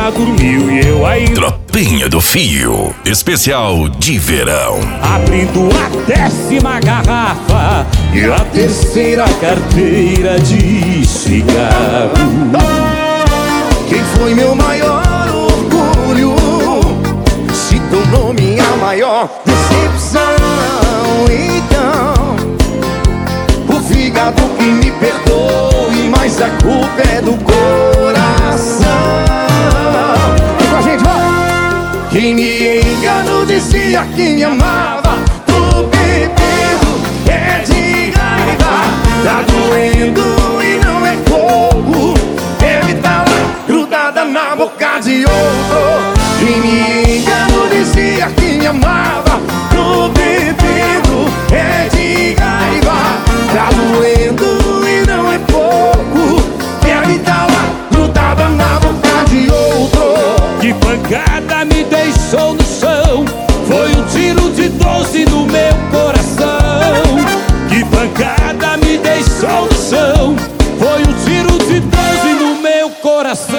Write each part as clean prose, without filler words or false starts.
já dormiu e eu ainda. Tropinha do Fio, especial de verão. Abrindo a 10ª garrafa e a 3ª carteira de cigarro. Quem foi meu maior orgulho se tornou minha maior decepção. Então, o fígado que me perdoe, mas a culpa é do coração. Vem com a gente, vai! Quem me enganou dizia que me amava. Tô bebendo, é de raiva. Tá doendo e não é fogo. Deve tá lá grudada na boca de outro. Quem me enganou dizia que me amava. Tô bebendo, é de raiva. Tá doendo e não é pouco. Deve tá lá grudada na boca de outro. Que pancada me deixou no chão. Foi um tiro de 12 no meu coração. Que pancada me deixou no chão. Foi um tiro de 12 no meu coração.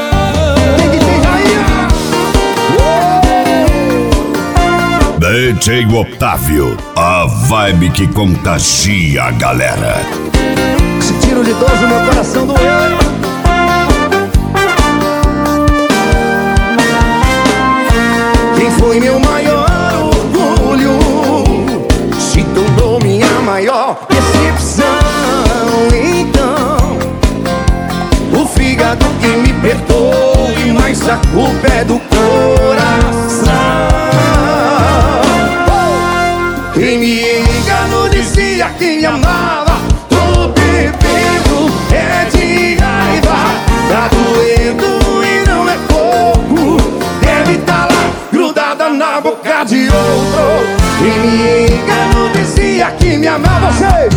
DJ Otávio, a vibe que contagia a galera. Esse tiro de 12 no meu coração doeu. Quem foi meu maior orgulho se tornou minha maior decepção. Então, o fígado que me perdoe, mas a culpa é do coração. Quem me enganou dizia que me amava. Tô bebendo, é de raiva. Tá doendo e não é pouco. Deve tá lá grudada na boca de outro. Quem me enganou dizia que me amava. Você!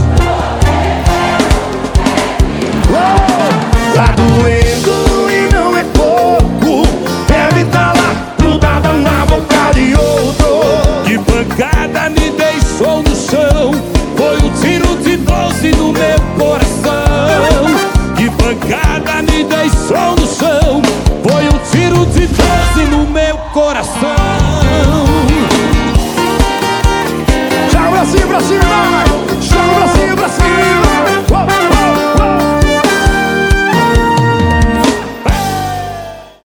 Tá doendo e não é pouco. Deve tá lá grudada na boca de outro. Que pancada me deixou no chão. Foi um tiro de 12 no meu coração. Que pancada me deixou no chão. Foi um tiro de 12 no meu coração. Joga pra cima, vai! Joga pra cima, vai!